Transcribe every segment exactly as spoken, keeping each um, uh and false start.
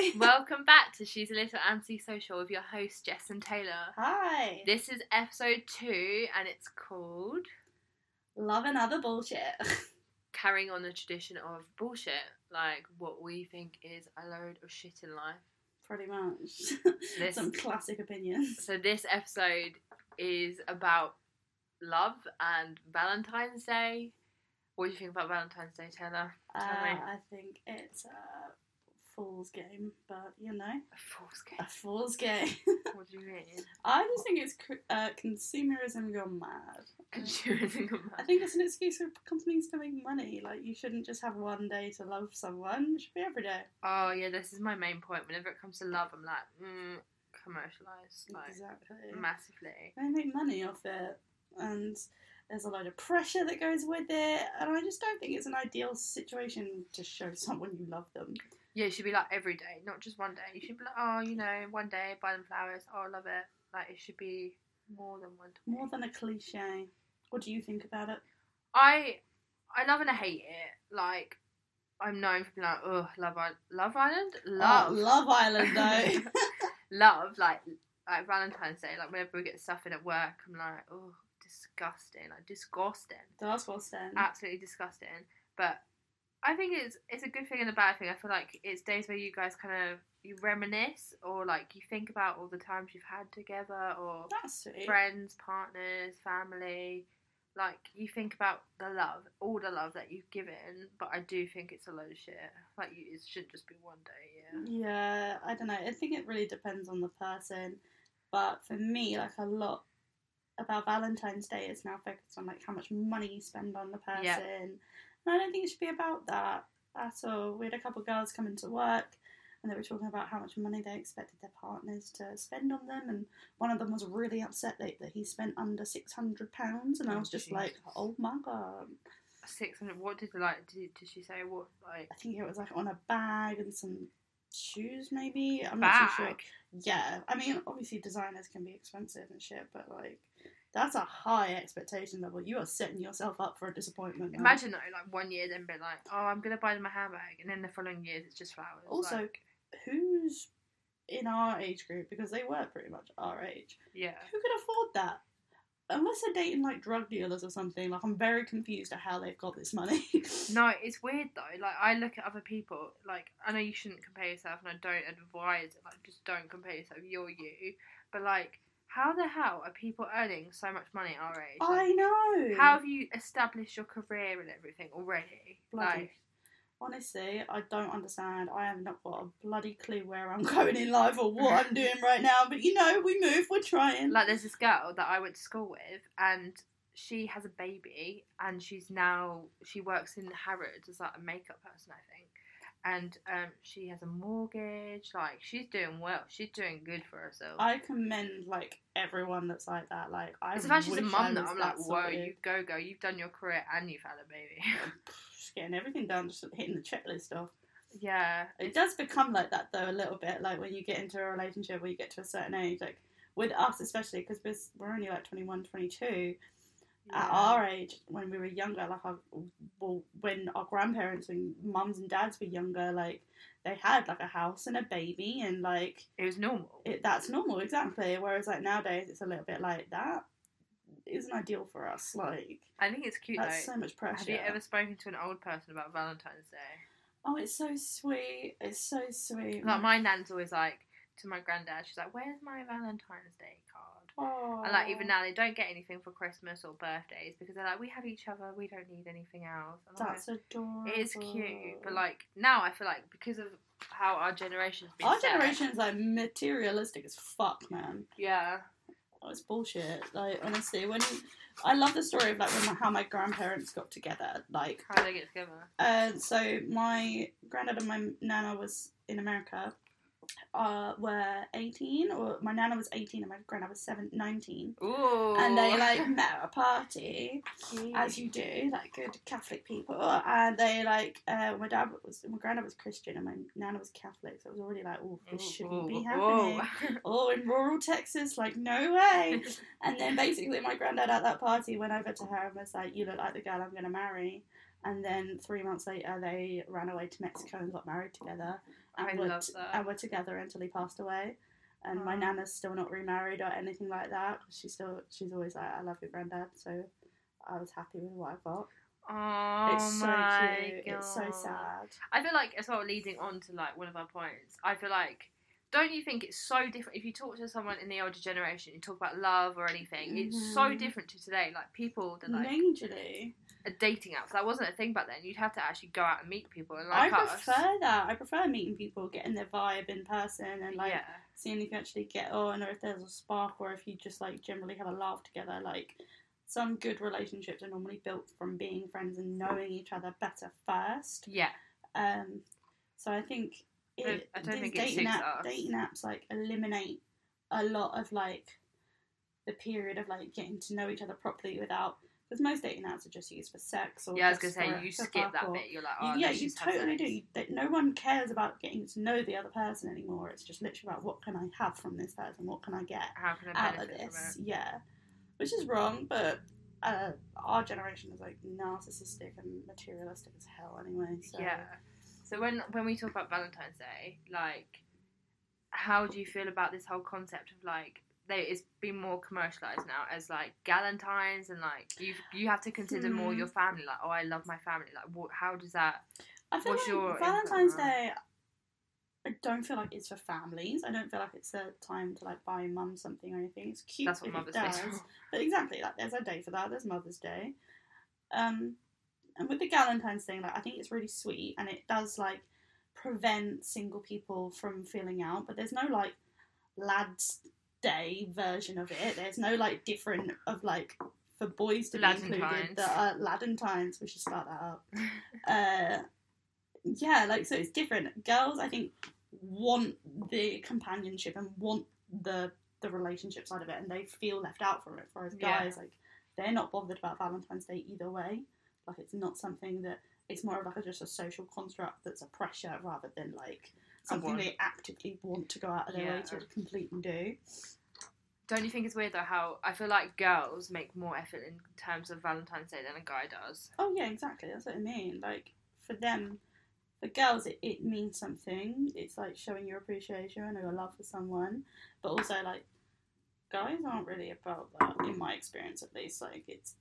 Hi. Welcome back to She's a Little Antisocial with your host Jess and Taylor. Hi. This is episode two and it's called Love and Other Bullshit. Carrying on the tradition of bullshit, like what we think is a load of shit in life. Pretty much. This, Some classic opinions. So this episode is about love and Valentine's Day. What do you think about Valentine's Day, Taylor? Uh, Tell me. I think it's a fool's game, but you know. A fool's game. A fool's game. What do you mean? I just think it's uh, consumerism gone mad. Consumerism gone mad. I think it's an excuse for companies to make money. Like, you shouldn't just have one day to love someone. It should be every day. Oh, yeah, this is my main point. Whenever it comes to love, I'm like, mm, commercialised. Like, exactly. massively. They make money off it. And there's a load of pressure that goes with it. And I just don't think it's an ideal situation to show someone you love them. Yeah, it should be like every day, not just one day. You should be like, oh, you know, one day, buy them flowers. Oh, I love it. Like, it should be more than one day. More than a cliche. What do you think about it? I I love and I hate it. Like, I'm known for being like, oh, Love, I- love Island? Love. Oh, Love Island, though. Love, like, like Valentine's Day. Like, whenever we get stuff in at work, I'm like, oh, disgusting. Like, disgusting. That's what's then. Absolutely disgusting. But I think it's it's a good thing and a bad thing. I feel like it's days where you guys kind of you reminisce or like you think about all the times you've had together or That's sweet. friends, partners, family. Like you think about the love, all the love that you've given. But I do think it's a load of shit. Like you, it shouldn't just be one day. Yeah. Yeah, I don't know. I think it really depends on the person. But for me, like a lot about Valentine's Day is now focused on like how much money you spend on the person. Yeah. And I don't think it should be about that at all. We had a couple of girls come into work and they were talking about how much money they expected their partners to spend on them, and one of them was really upset that, that he spent under six hundred pounds, and I was just Jesus. like, oh my god. Six hundred. What did like? Did, did she say what like? I think it was like on a bag and some shoes maybe. I'm Bag. not too sure. Yeah, I mean obviously designers can be expensive and shit, but like that's a high expectation level. You are setting yourself up for a disappointment. Man. Imagine though, like one year then be like, oh, I'm gonna buy them a handbag, and then the following years it's just flowers. Also, like, who's in our age group, because they were pretty much our age, yeah, who could afford that? Unless they're dating like drug dealers or something. Like, I'm very confused at how they've got this money. no, it's weird though. Like I look at other people. Like I know you shouldn't compare yourself, and I don't advise it. Like just don't compare yourself. You're you. But like, how the hell are people earning so much money at our age? Like, I know. how have you established your career and everything already? Bloody. Like, honestly, I don't understand. I have not got a bloody clue where I'm going in life or what I'm doing right now. But, you know, we move, we're trying. like there's this girl that I went to school with, and she has a baby, and she's now, she works in Harrods as like a makeup person, I think. And um, she has a mortgage, like, she's doing well. She's doing good for herself. I commend, like, everyone that's like that. Like, I it's the fact she's a wish mum I though. was I'm that like, whoa, sorted. you go, go. You've done your career and you've had a baby. Just getting everything done, just hitting the checklist off. yeah. It does become like that, though, a little bit. Like, when you get into a relationship where you get to a certain age, like, with us especially, because we're, we're only, like, twenty-one, twenty-two. At Yeah. our age, when we were younger, like, our, well, when our grandparents and mums and dads were younger, like, they had, like, a house and a baby, and, like, It was normal. it, that's normal, exactly. Whereas, like, nowadays, it's a little bit like, that isn't ideal for us. Like, I think it's cute that's though. so much pressure. Have you ever spoken to an old person about Valentine's Day? Oh, it's so sweet. It's so sweet. Like, my nan's always like, to my granddad, she's like, where's my Valentine's Day card? Oh. And like even now they don't get anything for Christmas or birthdays because they're like, we have each other, we don't need anything else. And I'm That's like, adorable. it is cute, but like now I feel like because of how our generation's been Our set, generation's like materialistic as fuck, man. yeah, Oh, it's bullshit. Like, honestly, when I love the story of like when my, how my grandparents got together. Like, how do they get together? uh, so my granddad and my nana was in America. Uh, were eighteen, or my nana was eighteen and my granddad was seven, nineteen. Ooh, And they like met at a party, Cute. as you do, like good Catholic people. And they like, uh, my dad was, my granddad was Christian and my nana was Catholic, so it was already like, oh, this Ooh, shouldn't ooh, be ooh. happening. Oh, in rural Texas, like, no way. And then basically my granddad at that party went over to her and was like, you look like the girl I'm going to marry. and then three months later they ran away to Mexico and got married together. And I were love t- that. And were together until he passed away. And my Oh. nana's still not remarried or anything like that. She's still, she's always like, I love your granddad. So I was happy with what I got. Oh It's so my cute. god. It's so sad. I feel like as well, leading on to like one of our points, I feel like, don't you think it's so different if you talk to someone in the older generation, you talk about love or anything, mm-hmm. it's so different to today. Like people that like Majorly. a dating apps, that wasn't a thing back then. You'd have to actually go out and meet people and like I us. prefer that. I prefer meeting people, getting their vibe in person and like yeah. seeing if you actually get on or if there's a spark or if you just like generally have a laugh together. Like some good relationships are normally built from being friends and knowing each other better first. Yeah. Um. So I think it, I don't think it dating suits app, us. dating apps like eliminate a lot of like the period of like getting to know each other properly without. Because most dating apps are just used for sex or yeah, I was just gonna say for- you for skip fuck that or- bit. You're like, oh, yeah, let's you just have totally sex. do. You, that no one cares about getting to know the other person anymore. It's just literally about what can I have from this person? What can I get How can I out of benefit this? from it? Yeah, which is wrong, but uh, our generation is like narcissistic and materialistic as hell anyway. So. Yeah. So when when we talk about Valentine's Day, like, how do you feel about this whole concept of like? They, it's been more commercialized now as like Galentine's and like you you have to consider Hmm. more your family, like, oh, I love my family, like what, how does that I feel What's your like input on Valentine's that? Day. I don't feel like it's for families. I don't feel like it's a time to like buy mum something or anything. It's cute that's what if Mother's it Day does, is for? but exactly like there's a day for that. There's Mother's Day, um, and with the Galentine's thing, like I think it's really sweet and it does like prevent single people from feeling out. But there's no like lads' day version of it. There's no like different of like for boys to be included. Ladentines. The uh, Ladentines. We should start that up. uh, yeah, like so it's different. Girls, I think, want the companionship and want the the relationship side of it, and they feel left out from it. Whereas Yeah. guys, like, they're not bothered about Valentine's Day either way. Like, it's not something that it's more of like a, just a social construct that's a pressure rather than like something want. they actively want to go out of their way Yeah. to complete and do. Don't you think it's weird though how I feel like girls make more effort in terms of Valentine's Day than a guy does? Oh yeah, exactly. That's what I mean. Like for them, for girls, it, it means something. It's like showing your appreciation or your love for someone. But also, like, guys aren't really about that, in my experience at least. Like, it's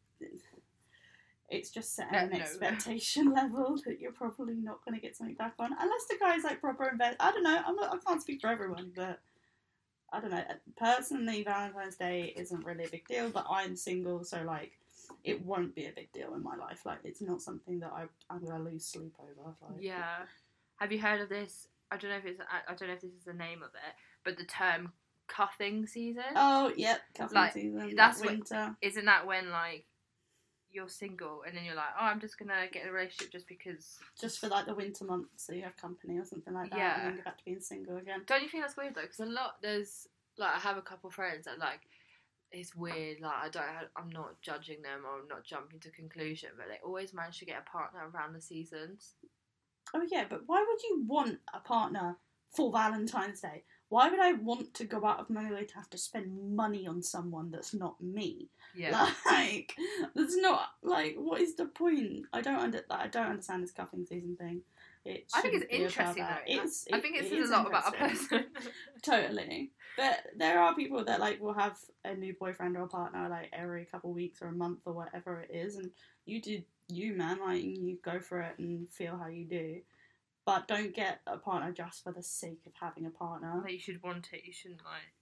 it's just setting Uh, an no. expectation level that you're probably not going to get something back on, unless the guy's like proper invest. I don't know. I'm not, I can't speak for everyone, but I don't know. Personally, Valentine's Day isn't really a big deal. But I'm single, so like, it won't be a big deal in my life. Like, it's not something that I I'm gonna lose sleep over. Like, Yeah. Have you heard of this? I don't know if it's I, I don't know if this is the name of it, but the term cuffing season. Oh, yep, cuffing Like, season. that's That's what- winter. Isn't that when like you're single and then you're like, oh, I'm just gonna get in a relationship just because? Just for like the winter months, so you have company or something like that, Yeah. and then go back to being single again. Don't you think that's weird though? Because a lot there's like I have a couple friends that like it's weird. Like I don't, I'm not judging them or I'm not jumping to conclusion, but they always manage to get a partner around the seasons. Oh yeah, but why would you want a partner for Valentine's Day? Why would I want to go out of my way to have to spend money on someone that's not me? Yeah. Like, that's not like what is the point? I don't under, like, I don't understand this cuffing season thing. It I think it's shouldn't be about interesting that. though. It's, I think it it says is a lot about a interesting. person. Totally. But there are people that like will have a new boyfriend or partner like every couple of weeks or a month or whatever it is, and you do you man, like you go for it and feel how you do. But don't get a partner just for the sake of having a partner. Like you should want it. You shouldn't like.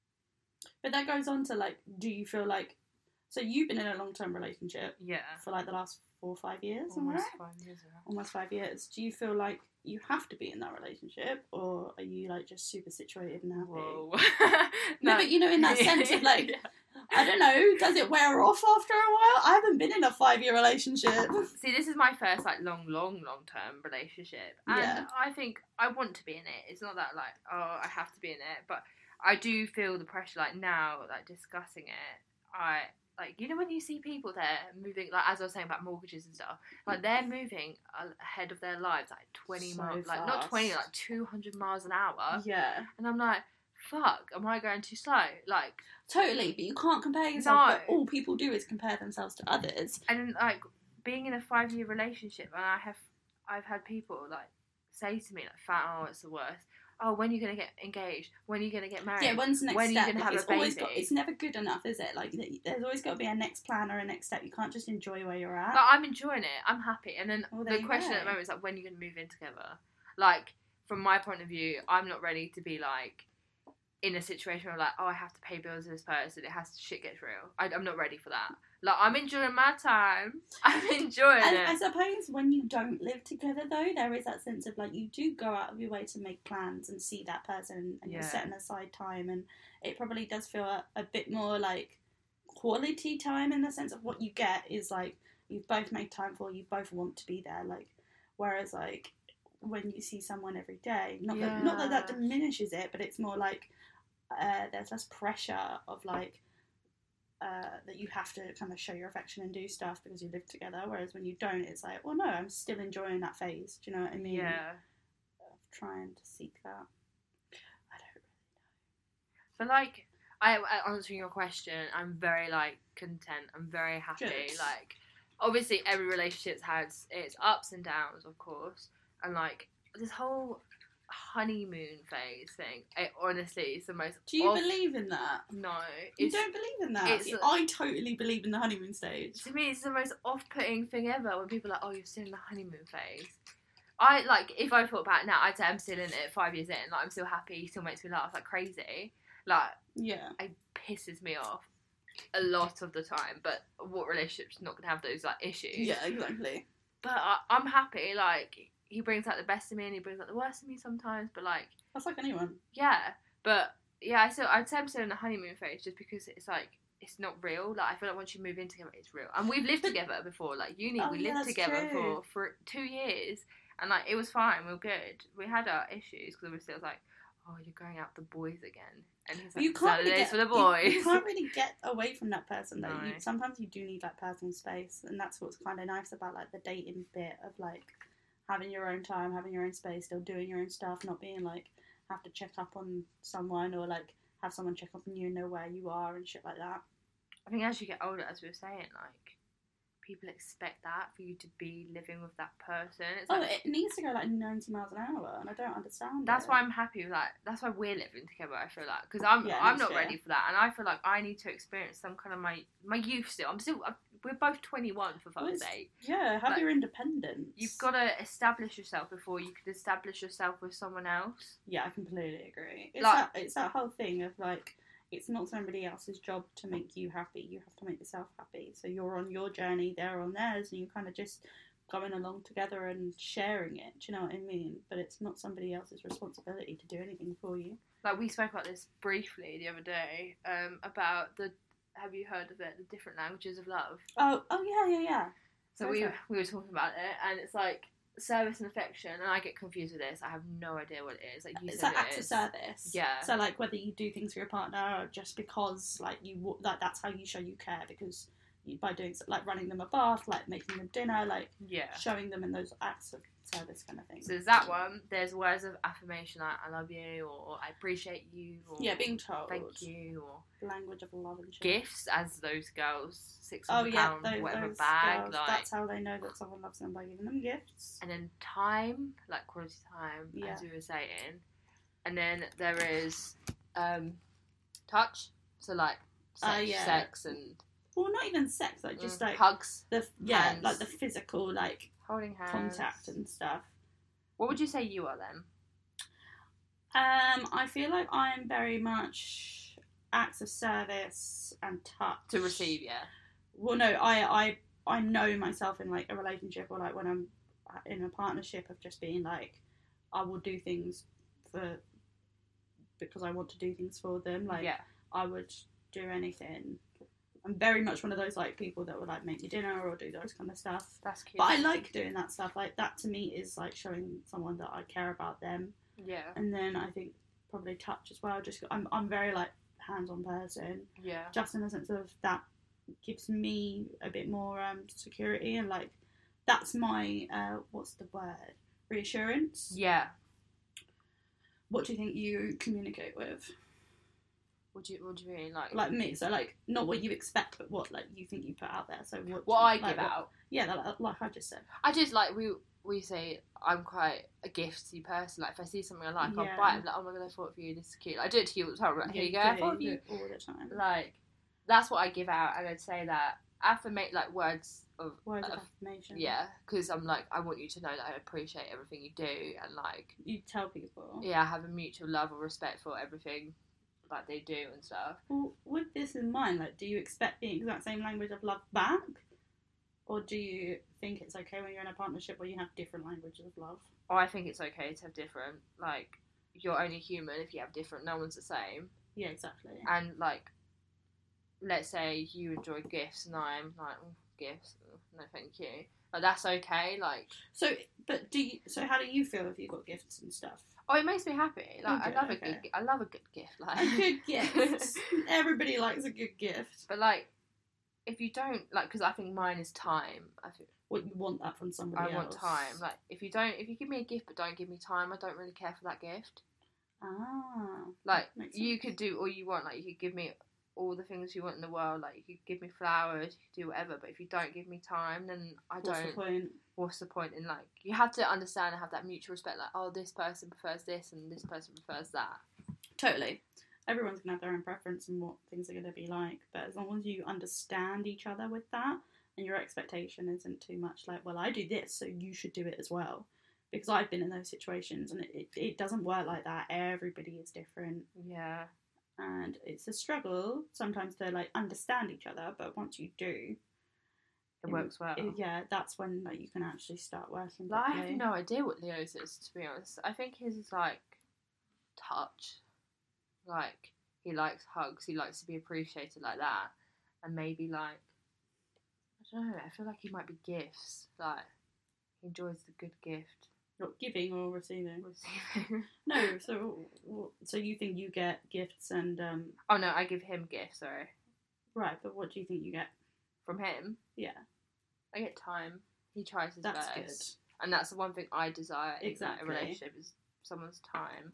But that goes on to like, do you feel like so you've been in a long term relationship Yeah. for like the last four or five years, am I Almost right? five years ago. Almost five years. Do you feel like you have to be in that relationship, or are you like just super situated and happy? Whoa. No, but you know, in that sense of like, Yeah. I don't know, does it wear off after a while? I haven't been in a five year relationship. See, this is my first like long, long, long term relationship, and Yeah. I think I want to be in it. It's not that like, oh, I have to be in it, but I do feel the pressure. Like now, like discussing it, I like you know when you see people there moving, like as I was saying about mortgages and stuff, like they're moving ahead of their lives, like twenty So miles, like not twenty, fast. like two hundred miles an hour, Yeah. and I'm like, fuck, am I going too slow? Like. Totally, but you can't compare yourself. No. But all people do is compare themselves to others. And like being in a five year relationship, and I have I've had people like say to me like, "Fat, oh, it's the worst. Oh, when are you gonna get engaged? When are you gonna get married? Yeah, when's the next when step? are you gonna have it's a baby?" Always got, it's never good enough, is it? Like, there's always got to be a next plan or a next step. You can't just enjoy where you're at. But I'm enjoying it. I'm happy. And then Well, there the you question go. at the moment is like, when are you gonna move in together? Like, from my point of view, I'm not ready to be like in a situation where like, oh, I have to pay bills to this person. It has to shit gets real. I, I'm not ready for that. Like, I'm enjoying my time. I'm enjoying And it. I suppose when you don't live together, though, there is that sense of like you do go out of your way to make plans and see that person, and Yeah. you're setting aside time, and it probably does feel a, a bit more like quality time in the sense of what you get is like you've both made time for, you both want to be there. Like, whereas like when you see someone every day, not that not that that Yeah. diminishes it, but it's more like uh, there's less pressure of like. Uh, that you have to kind of show your affection and do stuff because you live together, whereas when you don't, it's like, well, no, I'm still enjoying that phase. Do you know what I mean? Yeah. Of trying to seek that. I don't But like, I, I answering your question, I'm very like content. I'm very happy. Good. Like, obviously, every relationship has its ups and downs, of course, and like this whole honeymoon phase thing. It honestly is the most. Do you off- believe in that? No, You it's, don't believe in that? it's- See, I totally believe in the honeymoon stage. to me, it's the most off-putting thing ever when people are like, "Oh, you're still in the honeymoon phase." I like if I thought about it now, I'd say I'm still in it five years in. Like I'm still happy, he still makes me laugh like crazy. Like Yeah. it pisses me off a lot of the time. But what relationship's not gonna have those like issues? Yeah, exactly. But I, I'm happy. Like he brings out the best in me and he brings out the worst in me sometimes. But like That's like anyone. yeah, but yeah, I still I'd say I'm still in the honeymoon phase just because it's like. It's not real. Like I feel like once you move in together, it's real. And we've lived together before. Like uni, Oh, we yeah, lived that's together true. for for two years, and like it was fine. We were good. We had our issues because obviously I was like, "Oh, you're going out with the boys again," and he's like, You can't really "Saturdays get, for the you- boys." You, can't really get away from that person though. No. You, sometimes you do need like personal space, and that's what's kind of nice about like the dating bit of like having your own time, having your own space, still doing your own stuff, not being like have to check up on someone or like have someone check up on you and know where you are and shit like that. I think as you get older, as we were saying, like people expect that for you to be living with that person. It's Oh, like, it needs to go like ninety miles an hour, and I don't understand. that's it. why I'm happy with that. That's why we're living together. I feel like because I'm Yeah, I'm that's not fair. ready for that, and I feel like I need to experience some kind of my my youth still. I'm still I'm, we're both twenty-one for Well, fuck's it's- sake. Yeah, have Like, your independence. You've got to establish yourself before you can establish yourself with someone else. Yeah, I completely agree. It's Like- that it's that whole thing of like it's not somebody else's job to make you happy. You have to make yourself happy. So you're on your journey, they're on theirs, and you kind of just going along together and sharing it. Do you know what I mean? But it's not somebody else's responsibility to do anything for you. Like we spoke about this briefly the other day um, about the. Have you heard of it? The different languages of love. Oh, oh yeah, yeah, yeah. So Go we for it. we were talking about it, and it's like service and affection, and I get confused with this. I have no idea what it is. Like you It's said, like it acts of is. service. Yeah. So like whether you do things for your partner or just because like you wa- like that's how you show you care because you, by doing so, like running them a bath, like making them dinner, like Yeah. showing them in those acts of service kind of thing. So there's that one. There's words of affirmation like I love you or I appreciate you or Yeah, being told. thank you or Language of love and shit. gifts as those girls six Oh hundred yeah, pound those, whatever those bag girls, like that's how they know that someone loves them by giving them gifts. and then time like quality time Yeah. as we were saying and then there is um touch so like sex, Uh, yeah. sex and Well, not even sex, like just mm, like hugs the yeah, hands. like the physical like holding hands contact and stuff. what would you say you are then? Um, I feel like I'm very much acts of service and touch To receive, yeah. Well, no, I I I know myself in like a relationship or like when I'm in a partnership of just being like I will do things for because I want to do things for them. Like yeah. I would do anything. I'm very much one of those like people that would like make me dinner or do those kind of stuff. That's cute. But I like doing that stuff. Like that to me is like showing someone that I care about them. Yeah. And then I think probably touch as well. Just I'm I'm very like hands-on person. Yeah. Just in the sense of that gives me a bit more um, security and like that's my uh, what's the word reassurance. Yeah. What do you think you communicate with? What do you What do you mean? Like, Like me, so like not what you expect, but what like you think you put out there. So what? what do you, I like, give what, out. Yeah, like, like I just said. I just like we we say I'm quite a gifty person. Like if I see something I like, Yeah. I'll buy it. I'm like, oh my god, I thought of you. This is cute. Like, I do it to you all the time. Like, here you go. Yeah, I thought of do you. it all the time. Like that's what I give out, and I'd say that affirmate like words of Words of of- affirmation. yeah, because I'm like I want you to know that I appreciate everything you do, and like You tell people. yeah, have a mutual love or respect for everything that they do and stuff. Well, with this in mind, like, do you expect the exact same language of love back, or do you think it's okay when you're in a partnership where you have different languages of love? Oh, I think it's okay to have different. Like you're only human if you have different. No one's the same. Yeah, exactly. And like, let's say you enjoy gifts and I'm like oh, gifts, no thank you. Like that's okay. Like So, but do you? So, how do you feel if you got gifts and stuff? oh, it makes me happy. Like Okay, I love okay. a good. gi- I love a good gift. Like A good gift. Everybody likes a good gift. But like, if you don't like, because I think mine is time. I think What you want that from somebody I else. want time. Like if you don't, if you give me a gift but don't give me time, I don't really care for that gift. Ah. Like Makes you sense. could do all you want. Like you could give me all the things you want in the world. Like you could give me flowers, you could do whatever. But if you don't give me time, then I What's the don't. point? What's the point in like? You have to understand and have that mutual respect. Like oh, this person prefers this and this person prefers that. Totally. Everyone's gonna have their own preference and what things are gonna be like. But as long as you understand each other with that, and your expectation isn't too much like, well, I do this, so you should do it as well. Because I've been in those situations, and it, it, it doesn't work like that. Everybody is different. Yeah. And it's a struggle sometimes to like understand each other, but once you do, It works well. it- yeah, that's when like you can actually start working. Like, I properly. have no idea what Leo's is, to be honest. I think his is like touch. Like, he likes hugs, he likes to be appreciated like that. And maybe like, I don't know, I feel like he might be gifts. Like, he enjoys the good gift. Not giving or receiving. Receiving. No, so so you think you get gifts and um Oh no, I give him gifts, sorry. right, but what do you think you get? From him, Yeah, I get time. He tries his that's best. And that's the one thing I desire in Exactly. that relationship is someone's time.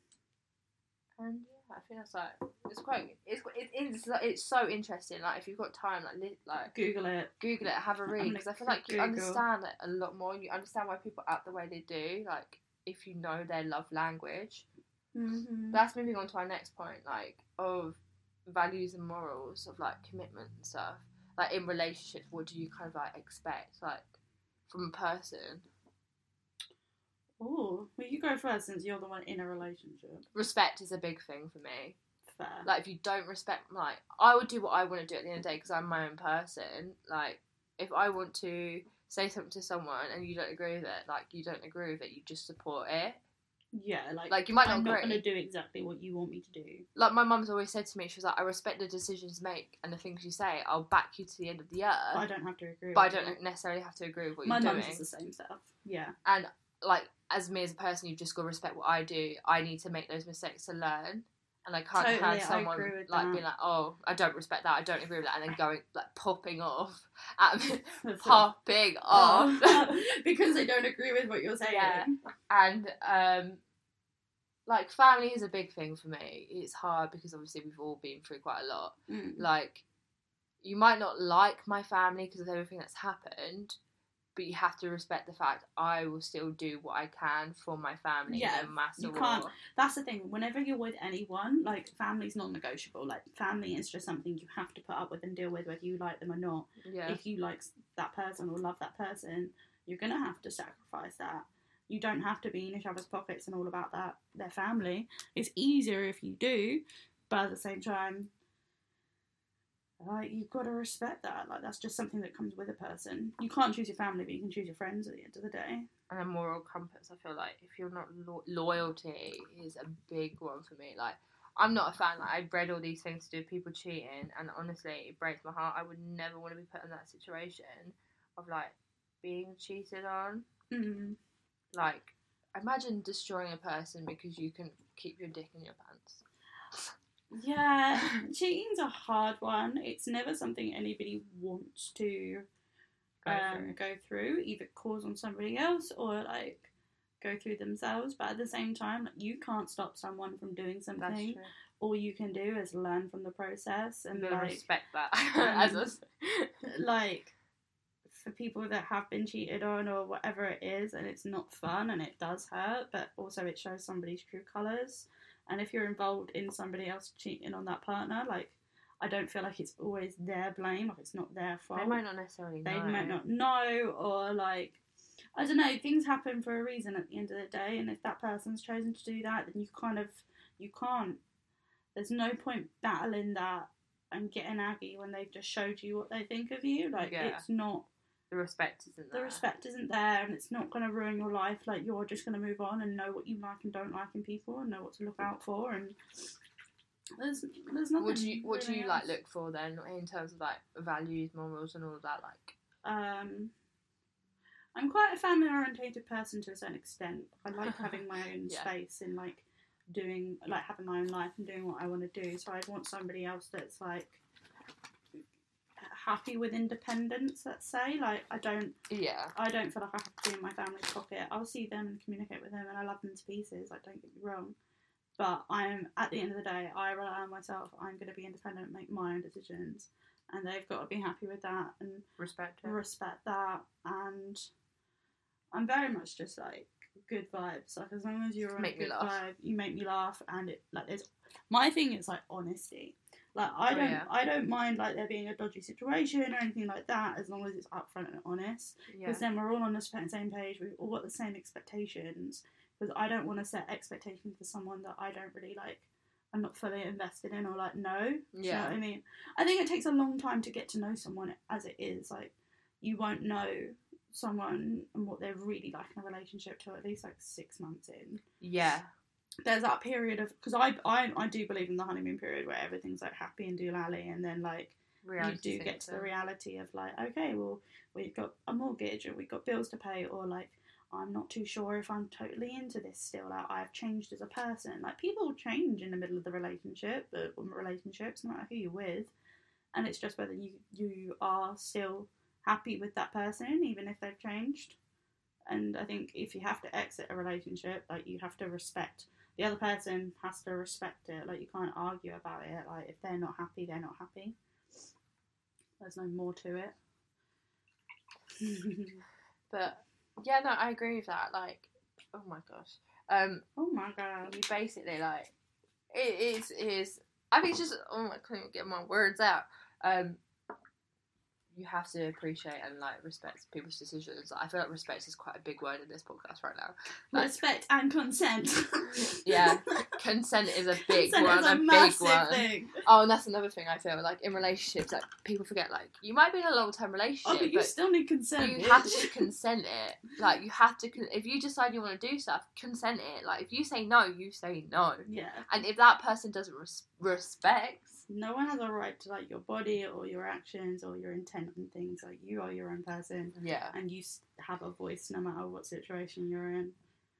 And yeah, I think that's like it's quite it's it, it's it's so interesting. Like if you've got time, like li- like good. Google it. Google it, have a I'm read gonna because I feel like you Google. understand it a lot more. And you understand why people act the way they do. Like if you know their love language. Mm-hmm. That's moving on to our next point, like of values and morals of like commitment and stuff. Like in relationships, what do you kind of like expect, like from a person? Oh, well, you go first since you're the one in a relationship. Respect is a big thing for me. Fair. Like if you don't respect, like I would do what I want to do at the end of the day because I'm my own person. Like if I want to say something to someone and you don't agree with it, like you don't agree with it, you just support it. yeah, like Like you might not I'm not agree. going to do exactly what you want me to do. Like my mum's always said to me, she was like, I respect the decisions you make and the things you say. I'll back you to the end of the earth. But I don't have to agree. but I with don't it. necessarily have to agree with what My you're mum doing. says the same stuff. Yeah. And like as me as a person, you've just got to respect what I do. I need to make those mistakes to learn, and I can't Totally, I have someone agree with like that. being like, "Oh, I don't respect that. I don't agree with that," and then going like popping off at me, That's popping off. Oh, because they don't agree with what you're saying. Yeah. And um, like family is a big thing for me. It's hard because obviously we've all been through quite a lot. Mm. Like, you might not like my family because of everything that's happened, but you have to respect the fact I will still do what I can for my family Yeah, no matter you what. can't- That's the thing. Whenever you're with anyone, like family's non-negotiable. Like family is just something you have to put up with and deal with, whether you like them or not. Yeah. If you like that person or love that person, you're gonna have to sacrifice that. You don't have to be in each other's pockets and all about that. Their family. It's easier if you do, but at the same time, like you've got to respect that. Like that's just something that comes with a person. You can't choose your family, but you can choose your friends at the end of the day. And a moral compass, I feel like if you're not lo- loyalty is a big one for me. Like I'm not a fan. Like I've read all these things to do with people cheating, and honestly, it breaks my heart. I would never want to be put in that situation of like being cheated on. Mm. Like imagine destroying a person because you can keep your dick in your pants. Yeah, cheating's a hard one. It's never something anybody wants to Go um, through. go through, either cause on somebody else or like go through themselves. But at the same time, like, you can't stop someone from doing That's something true. all you can do is learn from the process and I'm gonna like respect that um, as us. like for people that have been cheated on or whatever it is, and it's not fun and it does hurt, but also it shows somebody's true colours. And if you're involved in somebody else cheating on that partner, like, I don't feel like it's always their blame, like it's not their fault. They might not necessarily They know. might not know, or like, I don't know, things happen for a reason at the end of the day, and if that person's chosen to do that, then you kind of, you can't, there's no point battling that and getting aggy when they've just showed you what they think of you. Like, Yeah. it's not, The respect isn't there. the respect isn't there, and it's not going to ruin your life. Like, you're just going to move on and know what you like and don't like in people and know what to look out for, and there's there's nothing. What do you What do really you like else. look for then in terms of like values, morals, and all of that? Like, Um, I'm quite a family orientated person to a certain extent. I like having my own Yeah. space and like doing, like having my own life and doing what I want to do. So I'd want somebody else that's like happy with independence. Let's say, like I don't, yeah, I don't feel like I have to be in my family's pocket. I'll see them and communicate with them, and I love them to pieces. Like, don't get me wrong. But I'm, at the end of the day, I rely on myself. I'm going to be independent, make my own decisions, and they've got to be happy with that and respect it. respect that. And I'm very much just like good vibes. Like, as long as you're on Make a me good laugh. vibe, you make me laugh, and it like there's my thing is like honesty. Like I Oh, don't, yeah. I don't mind like there being a dodgy situation or anything like that, as long as it's upfront and honest. Yeah, Because then we're all on the same page. We've all got the same expectations. Because I don't want to set expectations for someone that I don't really like. I'm not fully invested in or like know. Do you know Yeah. what I mean? I think it takes a long time to get to know someone as it is. Like, you won't know someone and what they're really like in a relationship till at least like six months in. yeah, There's that period of, because I, I I do believe in the honeymoon period where everything's like happy and doolally, and then like reality you do get sinks to the in. reality of like, okay, well, we've got a mortgage or we've got bills to pay, or like, I'm not too sure if I'm totally into this still. Like, I've changed as a person. Like, people change in the middle of the relationship, the relationships, no matter who you're with, and it's just whether you you are still happy with that person, even if they've changed. And I think if you have to exit a relationship, like, you have to respect the other person, has to respect it. Like, you can't argue about it. Like, if they're not happy, they're not happy. There's no more to it. But yeah, no, I agree with that. Like, oh my gosh, um, Oh my god. you basically like it is it is. I think it's just oh my, I can't even get my words out. Um, you have to appreciate and like respect people's decisions. I feel like respect is quite a big word in this podcast right now. Like, Respect and consent. yeah, consent is a big Consent one, is a, a big massive one. thing. Oh, and that's another thing I feel like in relationships, like people forget, like you might be in a long term relationship, Oh, but you but still need consent. you bitch. have to consent it. Like you have to. Con- if you decide you want to do stuff, consent it. Like if you say no, you say no. Yeah. And if that person doesn't res- respect, No one has a right to like your body or your actions or your intent and things. Like, you are your own person, yeah, and you s- have a voice no matter what situation you're in.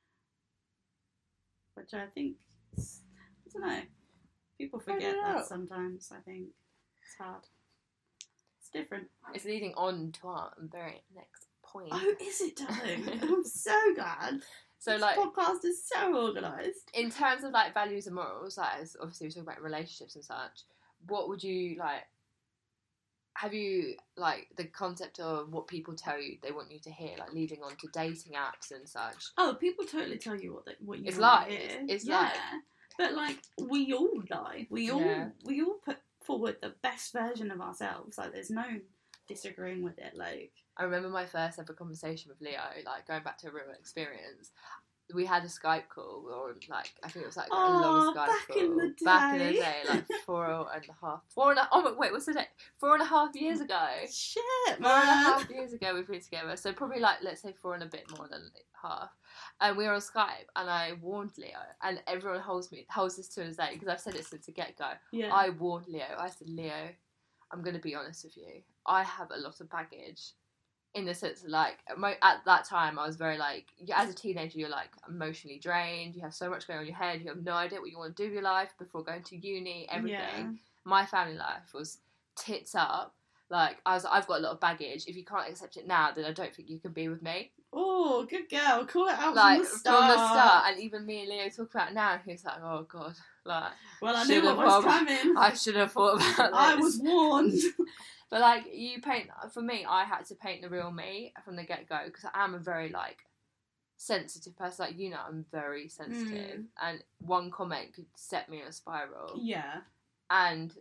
Which I think, is- I don't know. People I forget don't know. that sometimes. I think it's hard. It's different. it's leading on to our very next point. Oh, is it, darling? I'm so glad. So this like. podcast is so organised. In terms of like values and morals, like as obviously we're talking about relationships and such, what would you like? Have you like the concept of what people tell you they want you to hear, like leading on to dating apps and such? Oh, people totally tell you what they, what you It's want to lies. hear. It's yeah. lies. But like, we all lie. We all Yeah. we all put forward the best version of ourselves. Like, there's no disagreeing with it. Like, I remember my first ever conversation with Leo, like going back to a real experience. We had a Skype call, or like I think it was like a long Oh, Skype back call in the back in the day. day, like four and a half, four and a oh wait, what's the day? Four and a half years ago. shit, Four and a man. half years ago we've been together, so probably like let's say four and a bit more than half. And we were on Skype, and I warned Leo, and everyone holds me holds this to this day because I've said it since the get go. Yeah. I warned Leo. I said, Leo, I'm gonna be honest with you. I have a lot of baggage, in the sense of like mo- at that time I was very like as a teenager you're like emotionally drained. You have so much going on in your head. You have no idea what you want to do with your life before going to uni. Everything. Yeah. My family life was tits up. Like, I was, I've got a lot of baggage. If you can't accept it now, then I don't think you can be with me. Oh, good girl. Call it out Like, from the start. from the start. And even me and Leo talk about it now, and he's like, oh, God. Like, well, I knew what was coming. I should have thought about this. I was warned. But, like, you paint... For me, I had to paint the real me from the get-go, because I am a very, like, sensitive person. Like, you know, I'm very sensitive. Mm. And one comment could set me on a spiral. Yeah. And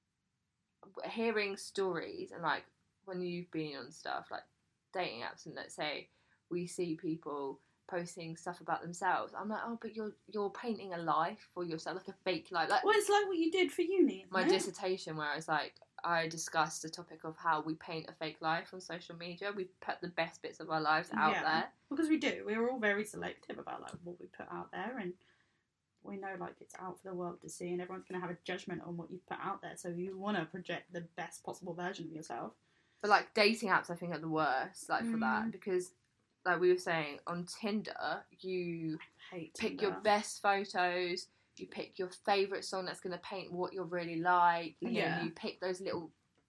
hearing stories, and, like, when you've been on stuff, like, dating apps, and let's say we see people posting stuff about themselves, I'm like, oh, but you're you're painting a life for yourself, like a fake life. Like, well, it's like what you did for uni. My it? dissertation, where I was like, I discussed the topic of how we paint a fake life on social media. We put the best bits of our lives out yeah, there. Because we do. We're all very selective about like what we put out there, and we know like it's out for the world to see, and everyone's going to have a judgment on what you've put out there. So you want to project the best possible version of yourself. But like dating apps, I think are the worst, like for mm. that, because like we were saying on Tinder, you hate pick Tinder. your best photos, you pick your favourite song that's going to paint what you're really like, and yeah. then you pick those little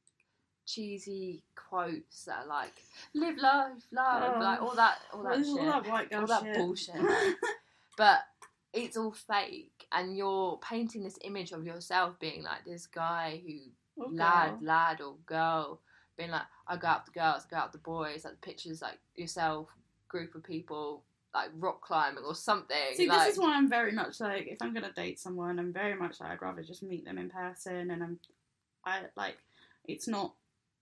cheesy quotes that are like live life, love, oh. like all that, all that all shit, that white girl all that shit. bullshit. But it's all fake, and you're painting this image of yourself being like this guy who oh, lad, girl. lad or girl. Being like, I go out with the girls, I go out with the boys, like the pictures, like yourself, group of people, like rock climbing or something. See, like... this is why I'm very much like, if I'm gonna date someone, I'm very much like, I'd rather just meet them in person, and I'm, I like, it's not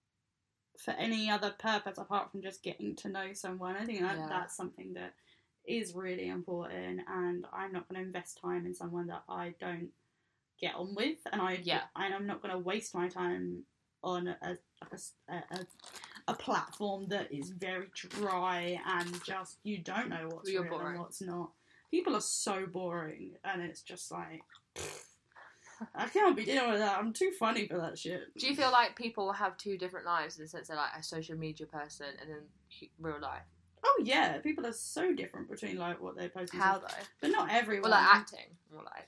for any other purpose apart from just getting to know someone. I think that yeah. that's something that is really important, and I'm not going to invest time in someone that I don't get on with, and I, yeah. and I'm not going to waste my time on a like a, a, a platform that is very dry and just you don't know what's You're real boring. and what's not. People are so boring, and it's just like pfft, I can't be dealing with that. I'm too funny for that shit. Do you feel like people have two different lives in the sense they're like a social media person and then real life? Oh yeah, people are so different between like what they post. How though? But not everyone. Well, like acting, more like.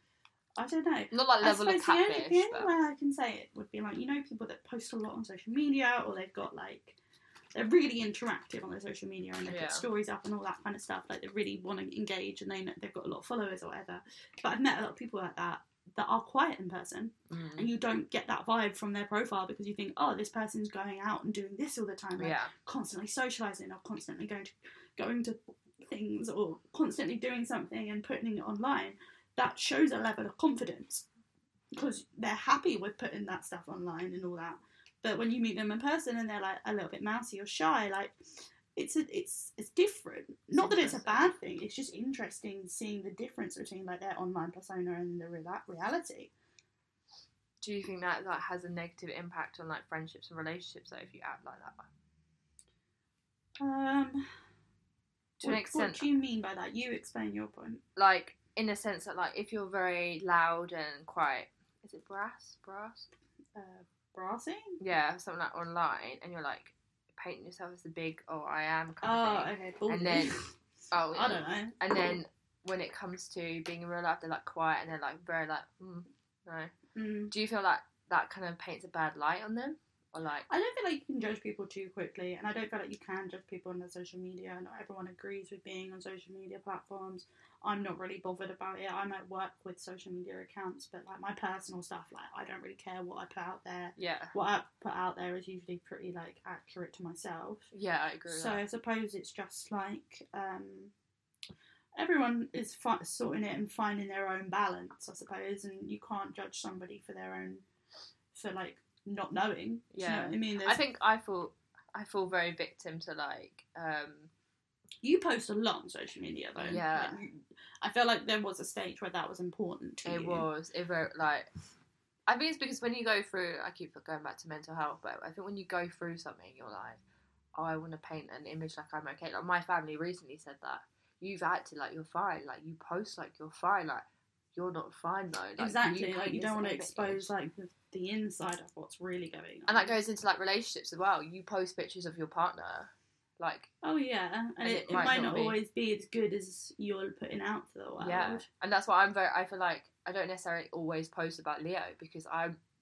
I don't know. Not like level of catfish. The only, the only but... way I can say it would be like, you know, people that post a lot on social media, or they've got like, they're really interactive on their social media, and they yeah. put stories up and all that kind of stuff. Like they really want to engage, and they know they've got a lot of followers or whatever. But I've met a lot of people like that that are quiet in person, mm. and you don't get that vibe from their profile because you think, oh, this person's going out and doing this all the time, like yeah. constantly socialising or constantly going to going to things or constantly doing something and putting it online. That shows a level of confidence because they're happy with putting that stuff online and all that. But when you meet them in person and they're like a little bit mousy or shy, like it's a, it's it's different. It's Not that it's a bad thing. It's just interesting seeing the difference between like their online persona and the real reality. Do you think that that has a negative impact on like friendships and relationships though if you act like that? Um, to what, an extent. What do you mean by that? You explain your point. Like in the sense that like if you're very loud and quite, is it brass, brass? Uh, brassy? Yeah, something like online, and you're like painting yourself as the big, oh, I am kind oh, of thing. okay, cool. And then, oh, yeah. I don't know. And then when it comes to being in real life, they're like quiet and they're like very like, mm, no. Mm. Do you feel like that kind of paints a bad light on them? Or like, I don't feel like you can judge people too quickly, and I don't feel like you can judge people on their social media. Not everyone agrees with being on social media platforms. I'm not really bothered about it. I might work with social media accounts, but like my personal stuff, like I don't really care what I put out there. Yeah. What I put out there is usually pretty like accurate to myself. Yeah, I agree with So that. I suppose it's just like um, everyone is fi- sorting it and finding their own balance, I suppose, and you can't judge somebody for their own, for like not knowing. Yeah. Do you know what I mean? There's, I think I feel I feel very victim to like. Um, You post a lot on social media, though. Yeah. Like, you, I feel like there was a stage where that was important to it you. was. It very, like. I think it's because when you go through, I keep going back to mental health, but I think when you go through something, you're like, oh, I want to paint an image like I'm okay. Like my family recently said that you've acted like you're fine. Like you post like you're fine. Like you're not fine though. Like, exactly. you like you this don't want to image. expose like the, the inside of what's really going on. And that goes into like relationships as well. You post pictures of your partner. Like, oh yeah, and, and it, it it might might not not be. always be as good as you're putting out to the world. yeah, and that's why I'm very. I feel like I don't necessarily always post about Leo because I'm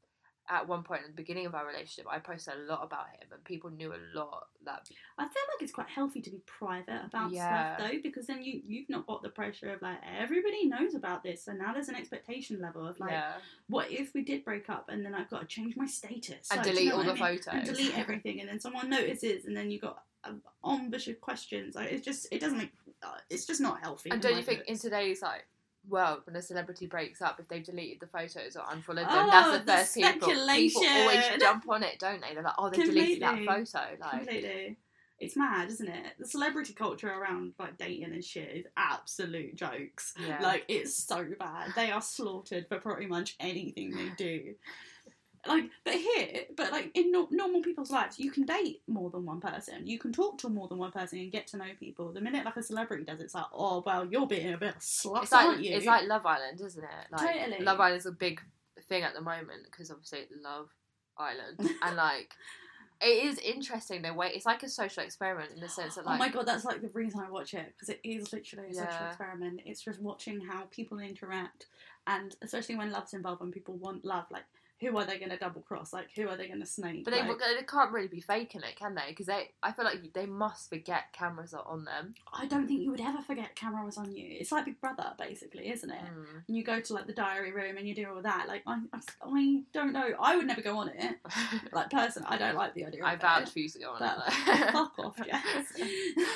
at one point at the beginning of our relationship, I posted a lot about him, and people knew a lot that. I feel like it's quite healthy to be private about Yeah. stuff, though, because then you you've not got the pressure of like everybody knows about this, so now there's an expectation level of like, yeah. what if we did break up and then I've got to change my status And like, do delete you know all what the I mean? photos. And delete everything, and then someone notices, and then you got an ambush of questions. Like it's just it doesn't make uh, it's just not healthy. And in don't my you think books. in today's like world, when a celebrity breaks up, if they've deleted the photos or unfollowed them, Oh, that's the the first people. People always speculation. jump on it, don't they? They're like, oh, they deleted that Completely. photo. Like, Completely. It's mad, isn't it? The celebrity culture around like dating and shit is absolute jokes. yeah. Like it's so bad. They are slaughtered for pretty much anything they do. Like, but here, but like in no- normal people's lives, you can date more than one person. You can talk to more than one person and get to know people. The minute like a celebrity does it, it's like, oh well, you're being a bit of a slut, it's like aren't you? it's like Love Island, isn't it? Like, Totally. Love Island's a big thing at the moment because obviously Love Island, and like it is interesting the way it's like a social experiment in the sense that like, oh my god, that's like the reason I watch it, because it is literally a social Yeah. experiment. It's just watching how people interact, and especially when love's involved, when people want love, like who are they going to double cross? Like who are they going to snake? But they, like, they can't really be faking it, can they? Because they, I feel like they must forget cameras are on them. I don't think you would ever forget camera was on you. It's like Big Brother, basically, isn't it? Mm. And you go to like the diary room and you do all that. Like I, I, I don't know. I would never go on it. Like personally, I don't like the idea. I of vowed it. for you to go on But it. fuck off, Jess.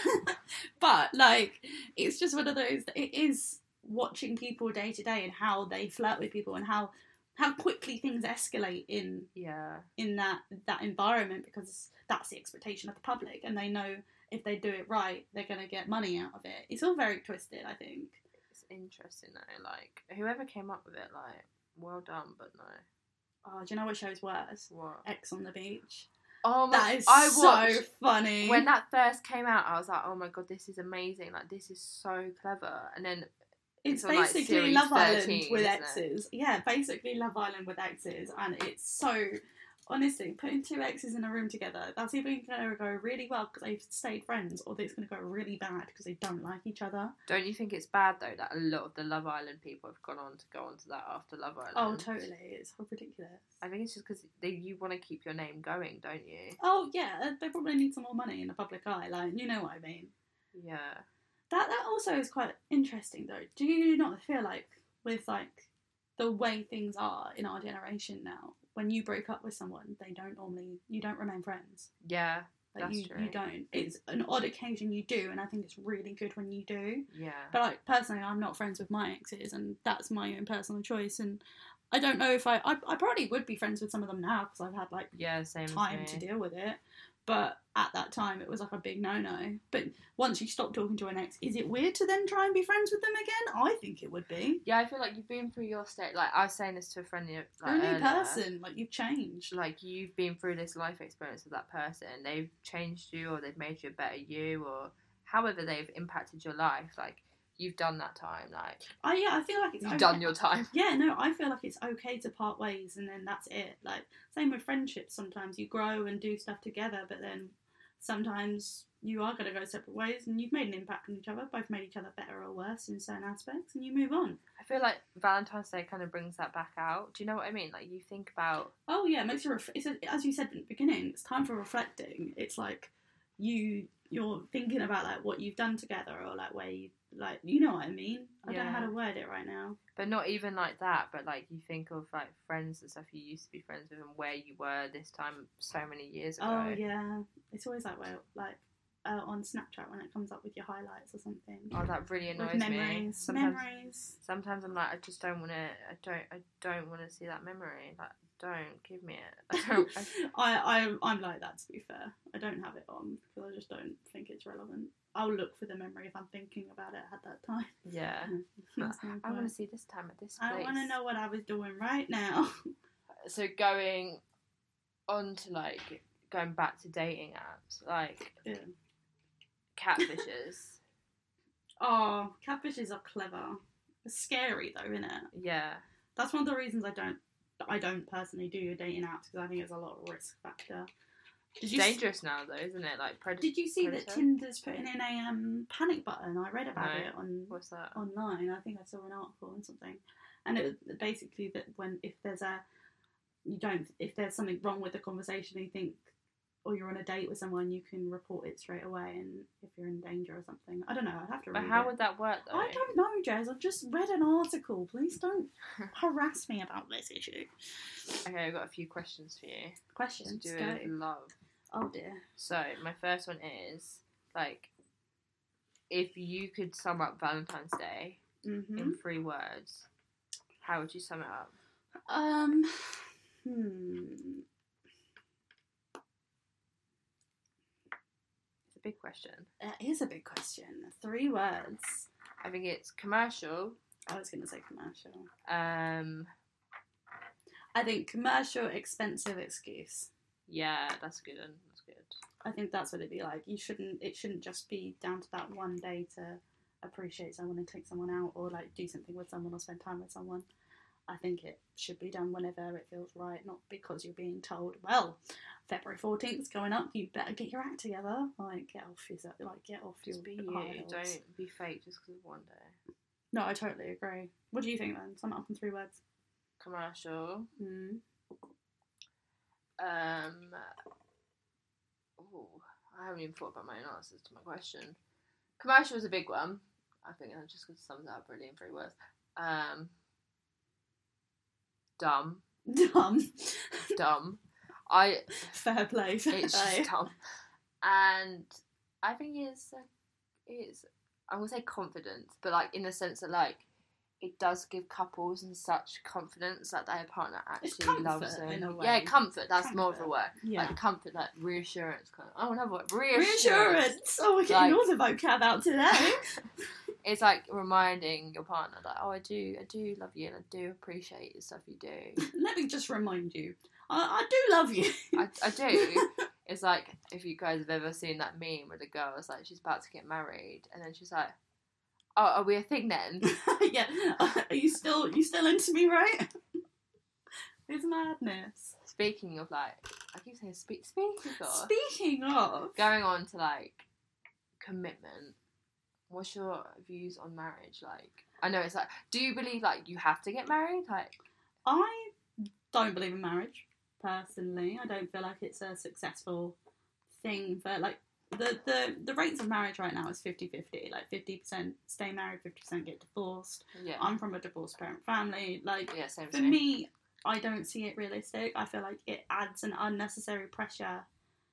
But like, it's just one of those. It is watching people day to day and how they flirt with people and how how quickly things escalate in Yeah. in that that environment, because that's the expectation of the public, and they know if they do it right, they're going to get money out of it. It's all very twisted, I think. It's interesting though. Like whoever came up with it, like well done, but no. Oh, do you know what show's worse? What? X on the Beach. Oh my! That is I so watched funny. when that first came out. I was like, oh my god, this is amazing! Like this is so clever. And then It's It's on, like, basically series Love Island thirteen, with isn't it? exes. Yeah, basically Love Island with exes, and it's so honestly putting two exes in a room together. That's either going to go really well because they've stayed friends, or it's going to go really bad because they don't like each other. don't you think it's bad though that a lot of the Love Island people have gone on to go on to that after Love Island? Oh, totally! It's ridiculous. I think it's just because you want to keep your name going, don't you? Oh yeah, they probably need some more money in the public eye. Like you know what I mean. Yeah. That that also is quite interesting though. Do you not feel like with like the way things are in our generation now, when you break up with someone, they don't normally you don't remain friends. Yeah. Like That's you, true. you don't. It's an odd occasion you do, and I think it's really good when you do. Yeah. But like personally, I'm not friends with my exes, and that's my own personal choice. And I don't know if I I, I probably would be friends with some of them now because I've had like Yeah. Same. as time me. to deal with it. But at that time, it was like a big no-no. But once you stop talking to an ex, is it weird to then try and be friends with them again? I think it would be. Yeah, I feel like you've been through your state. Like I was saying this to a friend, like, You're a new earlier. person. Like you've changed. Like you've been through this life experience with that person. They've changed you, or they've made you a better you, or however they've impacted your life. Like you've done that time. Like I yeah, I feel like it's you've okay. done your time. Yeah, no, I feel like it's okay to part ways, and then that's it. Like same with friendships. Sometimes you grow and do stuff together, but then sometimes you are going to go separate ways, and you've made an impact on each other. Both made each other better or worse in certain aspects, and you move on. I feel like Valentine's Day kind of brings that back out. Do you know what I mean? Like you think about Oh yeah, it makes you. Ref- it's a, as you said in the beginning. It's time for reflecting. It's like you you're thinking about like what you've done together, or like where you like you know what I mean. I don't know how Yeah. to word it right now. But not even like that, but like you think of like friends and stuff you used to be friends with and where you were this time so many years ago. Oh yeah, it's always that way. Like uh, on Snapchat when it comes up with your highlights or something. Oh, that really annoys with me. memories, Sometimes, memories. sometimes I'm like, I just don't want to. I don't. I don't want to see that memory. Like, don't give me it. I don't. I, I, I I'm like that, to be fair. I don't have it on because I just don't think it's relevant. I'll look for the memory if I'm thinking about it at that time. yeah. That's no I want point. to see this time at this place. I want to know what I was doing right now. So going on to like going back to dating apps, like Yeah. catfishes. Oh, catfishes are clever. It's scary though, isn't it? Yeah. That's one of the reasons I don't. I don't personally do dating apps because I think there's a lot of risk factor. Did you Dangerous now though, isn't it? Like predator. Did you see that Predator? Tinder's putting in a um, panic button? I read about No. it on What's that? online. I think I saw an article on something, and it was basically that when if there's a you don't, if there's something wrong with the conversation, you think, or you're on a date with someone, you can report it straight away, and if you're in danger or something. I don't know, I'd have to read But how it. would that work, though? I don't know, Jez. I've just read an article. Please don't harass me about this issue. Okay, I've got a few questions for you. Questions? To do Go. with love. Oh, dear. So, my first one is, like, if you could sum up Valentine's Day Mm-hmm. in three words, how would you sum it up? Um, hmm. It's a big question. That is a big question. Three words. I think it's commercial. I was going to say commercial. Um, I think commercial, expensive excuse. yeah, that's good. That's good. I think that's what it'd be like. You shouldn't. It shouldn't just be down to that one day to appreciate someone and take someone out, or like do something with someone or spend time with someone. I think it should be done whenever it feels right, not because you're being told, well, February fourteenth is going up, you better get your act together. Like, get off yourself, like, get off Just your be you. high horse. Don't be fake just because of one day. No, I totally agree. What do you think then? Sum it up in three words. Commercial. Mm. Um. Ooh, I haven't even thought about my own answers to my question. Commercial is a big one. I think that just sums it up really in three words. Um. Dumb. Dumb. Dumb. I. Fair play. Fair It's play. just dumb. And I think it's. Uh, it's. I would say confidence, but like in the sense that like it does give couples and such confidence that their partner It's actually loves comfort, them. in a way. Yeah, comfort. That's more of a Comfort. word. Yeah. Like comfort, like reassurance. Kind of. Oh, another word. Reassurance. Reassurance. Oh, we're getting Like- all the vocab out today. It's like reminding your partner that, oh, I do, I do love you, and I do appreciate the stuff you do. Let me just remind you, I, I do love you. I, I do. It's like if you guys have ever seen that meme where the girl is like she's about to get married, and then she's like, "Oh, are we a thing then?" Yeah, are you still you still into me, right? It's madness. Speaking of like, I keep saying speak. Speaking of Speaking of, going on to like commitment, what's your views on marriage? Like, I know it's like, do you believe like you have to get married? Like, I don't believe in marriage personally. I don't feel like it's a successful thing for like the the the rates of marriage right now is fifty-fifty. Like fifty percent stay married, fifty percent get divorced. yeah, I'm from a divorced parent family. Like yeah, same for same. me, I don't see it realistic. I feel like it adds an unnecessary pressure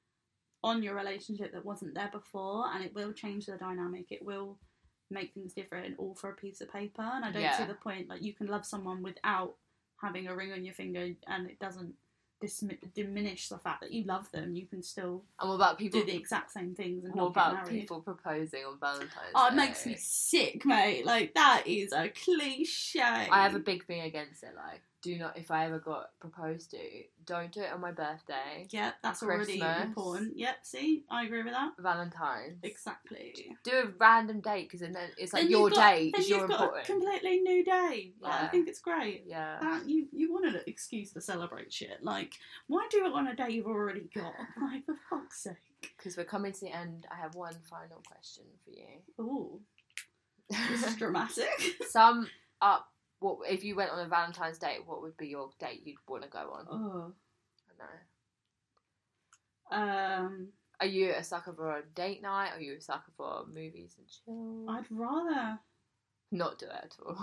on your relationship that wasn't there before, and it will change the dynamic. It will make things different, all for a piece of paper. And I don't Yeah. see the point. Like you can love someone without having a ring on your finger, and it doesn't dis- diminish the fact that you love them. You can still And what about people? do the exact same things and What not get about married. people proposing on Valentine's Oh, it Day? makes me sick, mate. Like that is a cliche. I have a big thing against it. Like, do not, if I ever got proposed to, don't do it on my birthday. Yep, that's already Christmas. important. Yep, see, I agree with that. Valentine's. Exactly. Do a random date because then it's like Then your you've got- day Then is your you've got important. a completely new day. Like, I Yeah. think it's great. Yeah. That, you you want an excuse to celebrate shit. Like, why do it on a day you've already got? Like, for fuck's sake. Because we're coming to the end, I have one final question for you. Ooh, this is dramatic. Sum up what if you went on a Valentine's date, what would be your date you'd want to go on? Oh. I know. Um, Are you a sucker for a date night? Are you a sucker for movies and chill? I'd rather Not do it at all.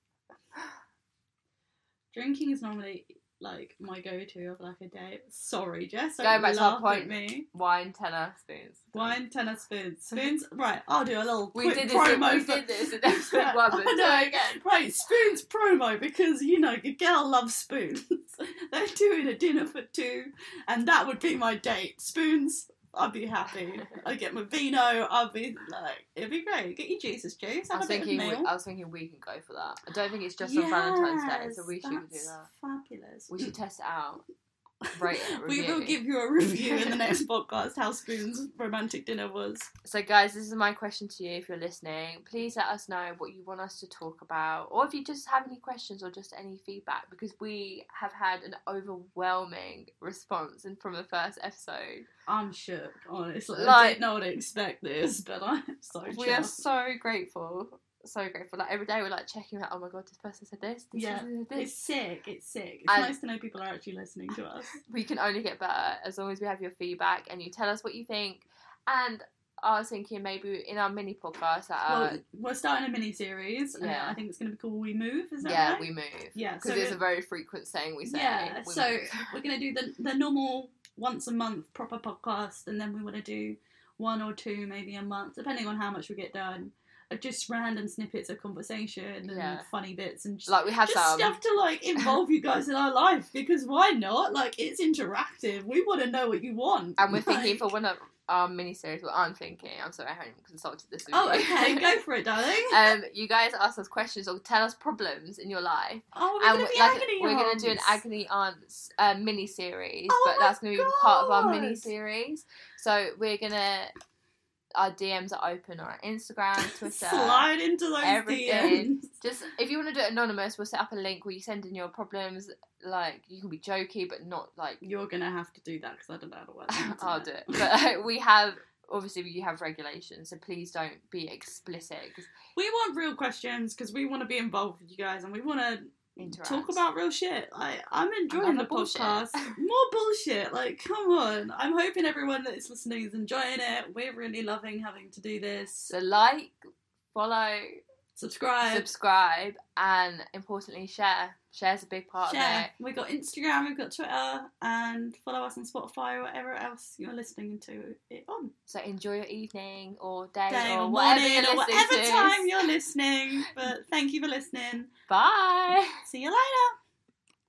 drinking is normally like my go-to of like a date. Sorry, Jess. Going Don't back to our laugh point. at me. Wine, tenner, spoons. Wine, tenner, spoons. Spoons. Right, I'll do a little We quick did this. In, promo we for. did this in episode one, but I do know. it again. Right, spoons promo because you know your girl loves spoons. They're doing a dinner for two, and that would be my date. Spoons, I'd be happy. I'd get my vino. I'd be like, it'd be great. Get your Jesus juice. I Have was a bit of thinking. We, meal. I was thinking we can go for that. I don't think it's just on Valentine's Day, so we Yes, should do that's that. Fabulous. We should test it out. Rate it. We Review. will give you a review in the next podcast how Spoon's romantic dinner was. So, guys, this is my question to you. If you're listening, please let us know what you want us to talk about, or if you just have any questions or just any feedback, because we have had an overwhelming response in, from the first episode. I'm shook, honestly. I Like- did not expect this, but I'm so We are chuffed. so grateful. so grateful. Like every day we're like checking out. Oh my god, this person said this. This Yeah, person said this. it's sick. It's sick. It's And- nice to know people are actually listening to us. We can only get better as long as we have your feedback and you tell us what you think. And I was thinking maybe in our mini podcast that uh, Well, we're starting a mini series. And Yeah. I think it's going to be called We Move. Is that yeah, right? we move. Yeah, Because so it's we're- a very frequent saying we say. Yeah, we so move. we're going to do the the normal once a month proper podcast, and then we want to do one or two maybe a month, depending on how much we get done. Of just random snippets of conversation and Yeah. funny bits and just, Like we have just some. stuff to like involve you guys in our life, because why not? Like, it's interactive. We want to know what you want. And we're thinking Like- for one of our mini-series, what I'm thinking, I'm sorry I haven't consulted this with Oh, you. okay, go for it, darling. um, you guys ask us questions or tell us problems in your life. Oh, we're And going to we- be like, agony we're going to do an aunts. agony aunts uh, mini series, Oh but my that's going to be part of our God. mini series. So we're gonna our D Ms are open on our Instagram, Twitter. Slide into those everything. D Ms. Just if you want to do it anonymous, we'll set up a link where you send in your problems. Like you can be jokey, but not like You're going to have to do that because I don't know how to work the I'll do internet. it. But uh, we have obviously we have regulations, so please don't be explicit. 'Cause We want real questions because we want to be involved with you guys and we want to interact. talk about real shit. Like, I'm enjoying love the the bullshit. podcast. More bullshit. Like, come on. I'm hoping everyone that's listening is enjoying it. We're really loving having to do this. So like, follow, Subscribe. subscribe, and importantly share. Share's a big part Share. of it. We've got Instagram, we've got Twitter, and follow us on Spotify or whatever else you're listening to it on. So enjoy your evening or day, Day or or whatever morning you're or listening whatever to. time you're listening. But thank you for listening. Bye. See you later.